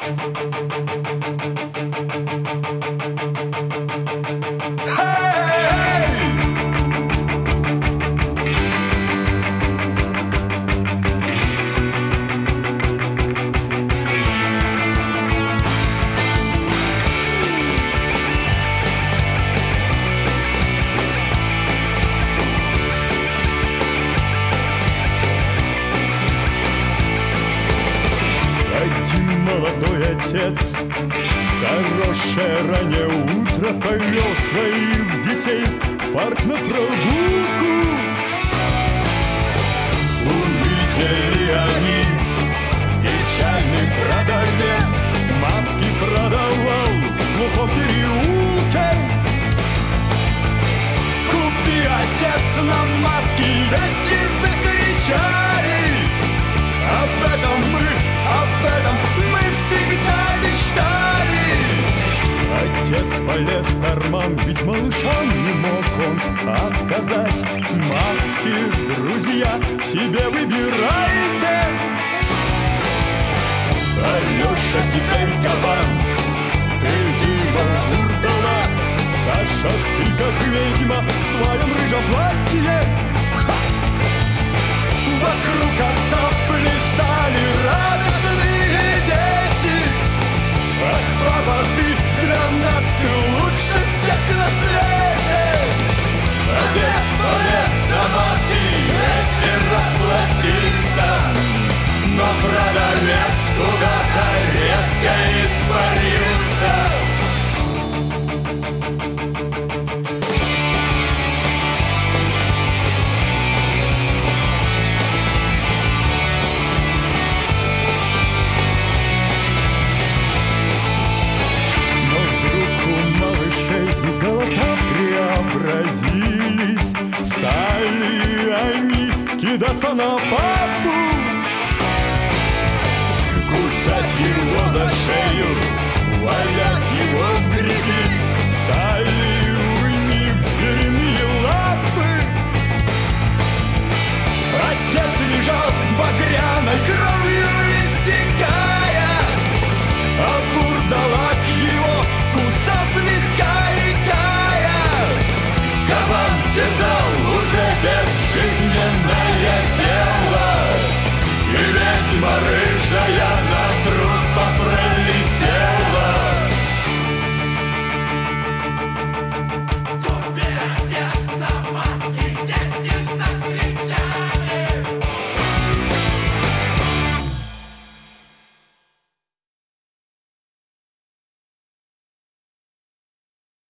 Молодой отец в хорошее раннее утро повел своих детей в парк на прогулку. Увидели они печальный продавец, маски продавал в глухом переулке. Купи, отец, нам маски, дети закричали. Об этом мы всегда мечтали. Отец полез в карман, ведь малышам не мог он отказать. Маски, друзья, себе выбирайте. Алеша теперь кабан, ты Дима Вурдалак. Саша, ты как ведьма в своем рыжем платье. Вокруг отца плясали радостные дети. Ах, папа, ты для нас, ты лучше всех на свете. Отец полез за маски, эти расплатиться, но продавец куда-то резко испарился. Голоса преобразились, стали они кидаться на папу, кусать его за шею, валять его в грязи, стали